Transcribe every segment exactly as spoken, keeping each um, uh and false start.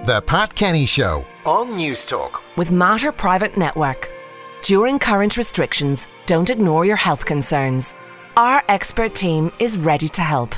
The Pat Kenny Show on News Talk. With Mater Private Network. During current restrictions, don't ignore your health concerns. Our expert team is ready to help.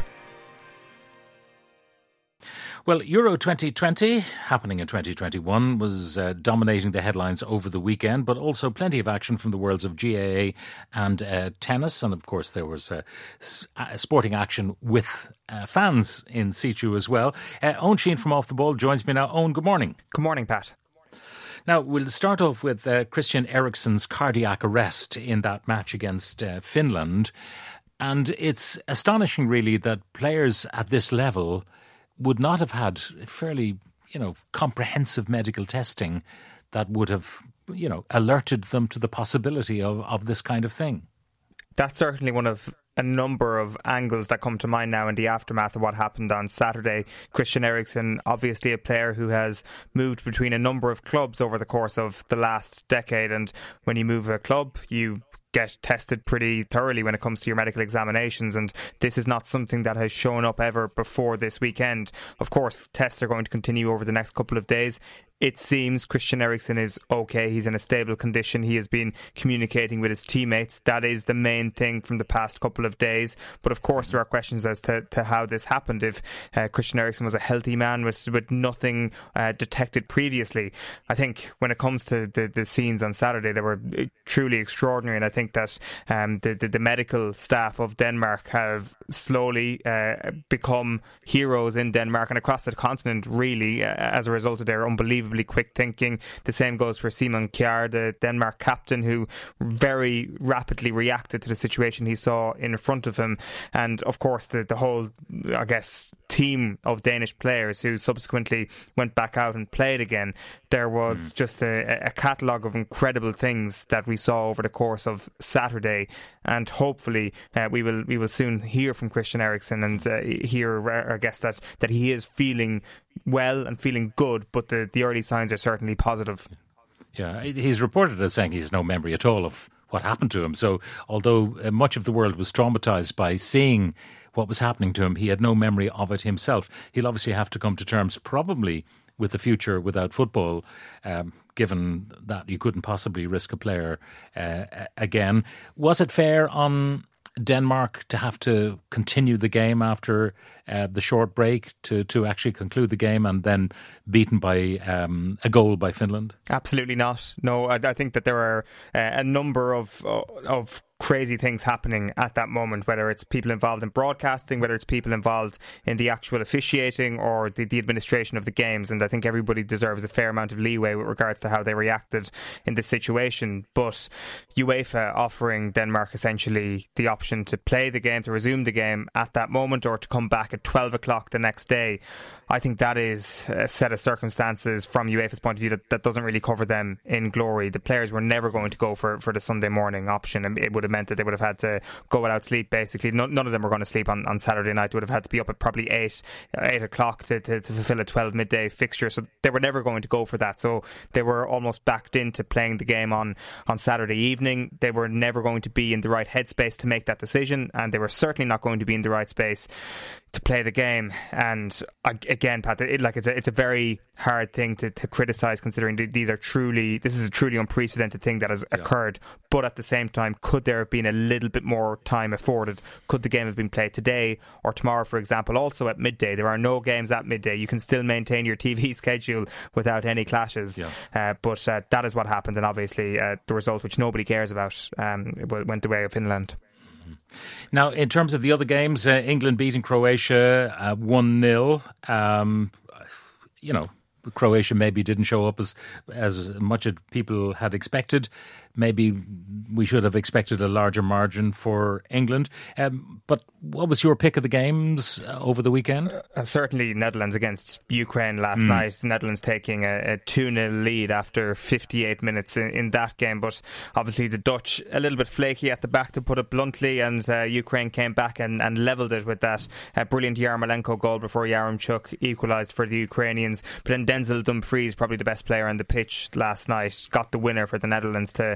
Well, Euro twenty twenty, happening in twenty twenty-one, was uh, dominating the headlines over the weekend, but also plenty of action from the worlds of G A A and uh, tennis. And of course, there was uh, sporting action with uh, fans in situ as well. Uh, Owen Sheehan from Off the Ball joins me now. Owen, good morning. Good morning, Pat. Now, we'll start off with uh, Christian Eriksen's cardiac arrest in that match against uh, Finland. And it's astonishing, really, that players at this level would not have had fairly, you know, comprehensive medical testing that would have, you know, alerted them to the possibility of, of this kind of thing. That's certainly one of a number of angles that come to mind now in the aftermath of what happened on Saturday. Christian Eriksen, obviously a player who has moved between a number of clubs over the course of the last decade. And when you move a club, you get tested pretty thoroughly when it comes to your medical examinations, and this is not something that has shown up ever before this weekend. Of course, tests are going to continue over the next couple of days. It seems Christian Eriksen is okay. He's in a stable condition. He has been communicating with his teammates. That is the main thing from the past couple of days. But of course, there are questions as to, to how this happened. If uh, Christian Eriksen was a healthy man with, with nothing uh, detected previously. I think when it comes to the, the scenes on Saturday, they were truly extraordinary. And I think that um, the, the, the medical staff of Denmark have slowly uh, become heroes in Denmark and across the continent, really, uh, as a result of their unbelievable quick thinking. The same goes for Simon Kjær, the Denmark captain, who very rapidly reacted to the situation he saw in front of him. And of course the, the whole, I guess, team of Danish players who subsequently went back out and played again. There was mm. just a, a catalogue of incredible things that we saw over the course of Saturday, and hopefully uh, we will we will soon hear from Christian Eriksen and uh, hear, uh, I guess, that, that he is feeling well and feeling good, but the, the early signs are certainly positive. Yeah, he's reported as saying he has no memory at all of what happened to him. So although uh, much of the world was traumatised by seeing what was happening to him, he had no memory of it himself. He'll obviously have to come to terms probably with the future without football, um, given that you couldn't possibly risk a player uh, again. Was it fair on Denmark to have to continue the game after uh, the short break to, to actually conclude the game and then beaten by um, a goal by Finland? Absolutely not. No, I, I think that there are uh, a number of uh, of crazy things happening at that moment, whether it's people involved in broadcasting, whether it's people involved in the actual officiating or the, the administration of the games. And I think everybody deserves a fair amount of leeway with regards to how they reacted in this situation. But UEFA offering Denmark essentially the option to play the game, to resume the game at that moment, or to come back at twelve o'clock the next day. I think that is a set of circumstances from UEFA's point of view that, that doesn't really cover them in glory. The players were never going to go for, for the Sunday morning option, and it would have meant that they would have had to go without sleep, basically. No, none of them were going to sleep on, on Saturday night. They would have had to be up at probably eight, eight o'clock to, to, to fulfill a twelve midday fixture. So they were never going to go for that. So they were almost backed into playing the game on, on Saturday evening. They were never going to be in the right headspace to make that decision, and they were certainly not going to be in the right space to play the game. And again, Pat, it, like it's a, it's a very hard thing to, to criticise, considering these are truly this is a truly unprecedented thing that has yeah. occurred. But at the same time, could there have been a little bit more time afforded? Could the game have been played today or tomorrow, for example, also at midday? There are no games at midday. You can still maintain your T V schedule without any clashes. Yeah. Uh, but uh, that is what happened, and obviously uh, the result, which nobody cares about, um, went the way of Finland. Now, in terms of the other games, uh, England beating Croatia uh, one nil. Um, you know, Croatia maybe didn't show up as as much as people had expected. Maybe we should have expected a larger margin for England. Um, but what was your pick of the games uh, over the weekend? Uh, certainly Netherlands against Ukraine last mm. night. Netherlands taking a, a two nil lead after fifty-eight minutes in, in that game. But obviously the Dutch a little bit flaky at the back, to put it bluntly, and uh, Ukraine came back and, and levelled it with that uh, brilliant Yarmolenko goal before Yaremchuk equalised for the Ukrainians. But then Denzel Dumfries, probably the best player on the pitch last night, got the winner for the Netherlands to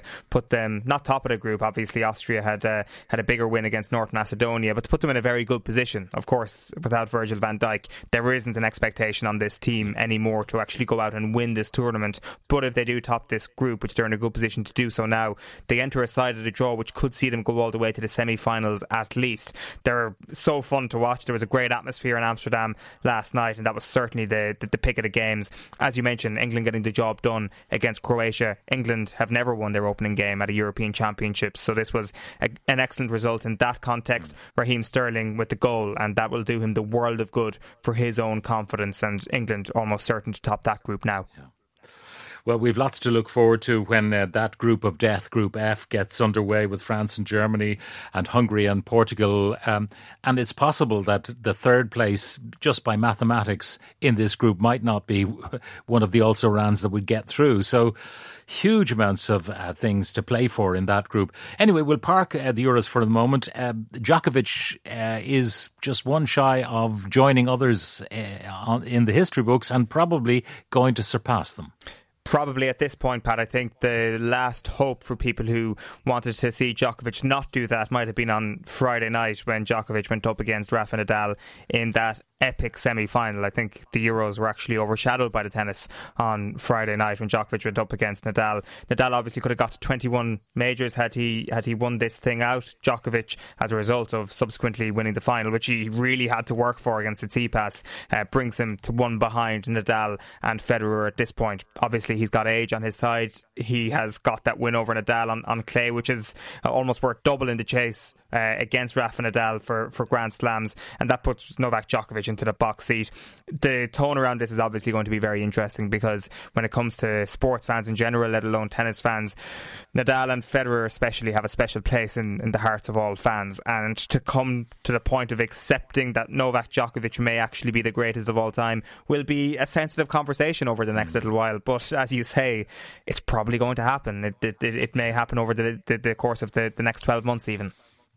put them not top of the group. Obviously, Austria had uh, had a bigger win against North Macedonia, but to put them in a very good position. Of course, without Virgil van Dijk, there isn't an expectation on this team anymore to actually go out and win this tournament. But if they do top this group, which they're in a good position to do so now, they enter a side of the draw which could see them go all the way to the semi-finals at least. They're so fun to watch. There was a great atmosphere in Amsterdam last night, and that was certainly the, the, the pick of the games. As you mentioned, England getting the job done against Croatia. England have never won their opening game at a European Championship, so this was a, an excellent result in that context. Raheem Sterling with the goal, and that will do him the world of good for his own confidence, and England almost certain to top that group now. Yeah. Well, we've lots to look forward to when uh, that group of death, Group F, gets underway with France and Germany and Hungary and Portugal. Um, and it's possible that the third place, just by mathematics, in this group might not be one of the also-rans that we get through. So huge amounts of uh, things to play for in that group. Anyway, we'll park uh, the Euros for the moment. Uh, Djokovic uh, is just one shy of joining others uh, in the history books and probably going to surpass them. Probably at this point, Pat, I think the last hope for people who wanted to see Djokovic not do that might have been on Friday night when Djokovic went up against Rafa Nadal in that epic semi-final. I think the Euros were actually overshadowed by the tennis on Friday night when Djokovic went up against Nadal. Nadal obviously could have got to twenty-one majors had he had he won this thing out. Djokovic, as a result of subsequently winning the final, which he really had to work for against Tsitsipas, uh, brings him to one behind Nadal and Federer at this point. Obviously, he's got age on his side. He has got that win over Nadal on, on clay, which is uh, almost worth double in the chase uh, against Rafa Nadal for, for Grand Slams, and that puts Novak Djokovic into the box seat. The tone around this is obviously going to be very interesting, because when it comes to sports fans in general, let alone tennis fans, Nadal and Federer especially have a special place in, in the hearts of all fans, and to come to the point of accepting that Novak Djokovic may actually be the greatest of all time will be a sensitive conversation over the next little while. But as you say, it's probably going to happen. It, it, it may happen over the, the, the course of the, the next twelve months even.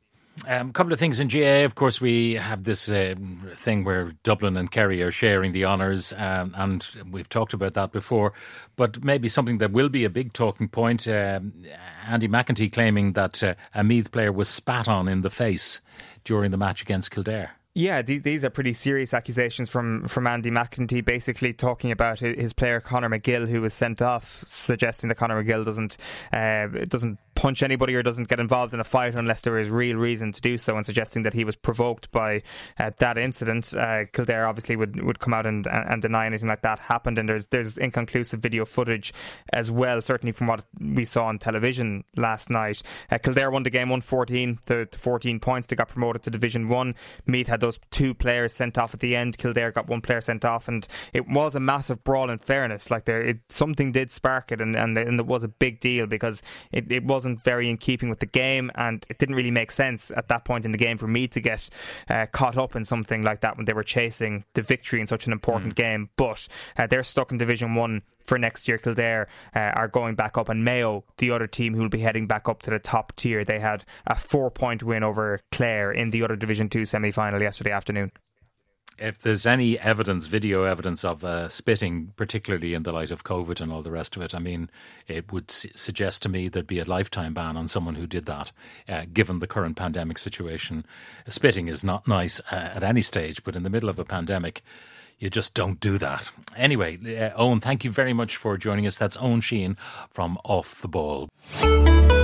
A um, couple of things in G A A. Of course, we have this uh, thing where Dublin and Kerry are sharing the honours, um, and we've talked about that before. But maybe something that will be a big talking point, um, Andy McEntee claiming that uh, a Meath player was spat on in the face during the match against Kildare. Yeah, these are pretty serious accusations from, from Andy McEntee, basically talking about his player Conor McGill, who was sent off, suggesting that Conor McGill doesn't uh, doesn't punch anybody or doesn't get involved in a fight unless there is real reason to do so, and suggesting that he was provoked by uh, that incident. Uh, Kildare obviously would, would come out and, and deny anything like that happened, and there's there's inconclusive video footage as well, certainly from what we saw on television last night. Uh, Kildare won the game one fourteen to, to fourteen points. They got promoted to Division one. Meath had those two players sent off at the end. Kildare got one player sent off, and it was a massive brawl in fairness. Like there, it, something did spark it, and, and, and it was a big deal because it, it wasn't very in keeping with the game, and it didn't really make sense at that point in the game for me to get uh, caught up in something like that when they were chasing the victory in such an important mm. game. But uh, they're stuck in Division one for next year. Kildare uh, are going back up, and Mayo, the other team who will be heading back up to the top tier, they had a four point win over Clare in the other Division two semi-final yesterday afternoon. If there's any evidence, video evidence of uh, spitting, particularly in the light of COVID and all the rest of it, I mean, it would s- suggest to me there'd be a lifetime ban on someone who did that, uh, given the current pandemic situation. Spitting is not nice uh, at any stage, but in the middle of a pandemic, you just don't do that. Anyway, uh, Owen, thank you very much for joining us. That's Owen Sheehan from Off the Ball.